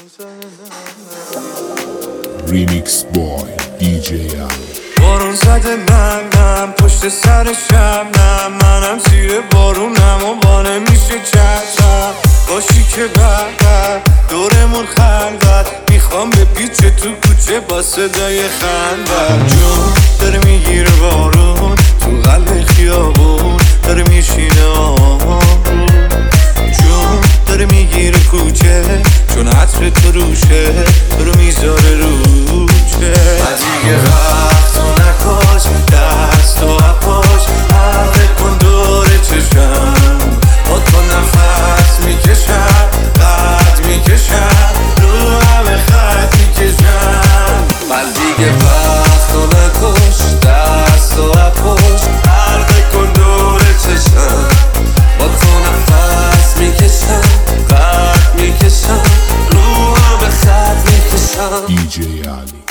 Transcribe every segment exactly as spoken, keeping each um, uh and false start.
ریمیکس بای دی جی علی. بارون زده نم نم پشت سر شبنم، منم زیر بارونم و با نمیشه چشم باشی که بعد دورمون خلوت، میخوام به پیچ تو کوچه با صدای خندت. جون داره میگیره بارون تو قلب خیابون، داره میشینه آروم. جون داره میگیره کوچه چون عطر تو روشه، تو رو میذاره روچه. دیگه وقت تو نکش، دست تو اپاش حلقه کن دور چشم، با تو نفس میکشم قد میکشم رو همه خط میکشم. من دیگه وقت تو نکش، دست تو اپاش حلقه کن دور چشم، با تو نفس میکشم قد میکشم رو همه خط میکشم. دی جی علی.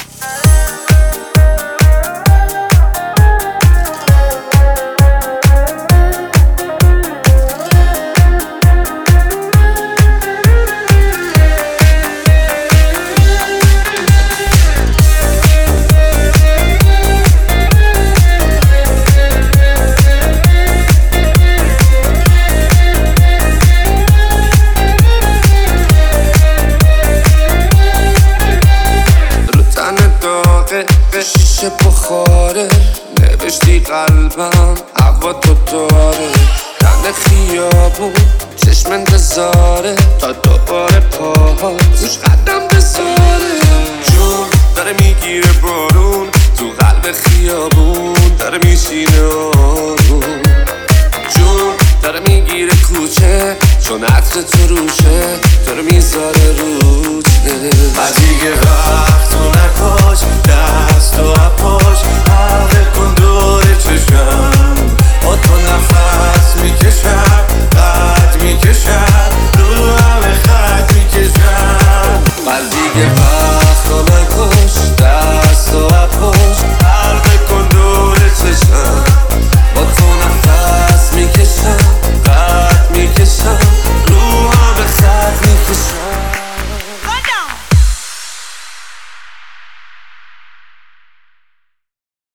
شیشه بخاره نوشتی قلبم هوا تو داره، دن خیابون چشم انتظاره تا دوباره پاها روش قدم بذاره. جون داره میگیره بارون تو قلب خیابون، داره میشینه آروم. جون داره میگیره کوچه چون عطر تو روشه، داره میذاره روچه. دیگه وقت تو نکش،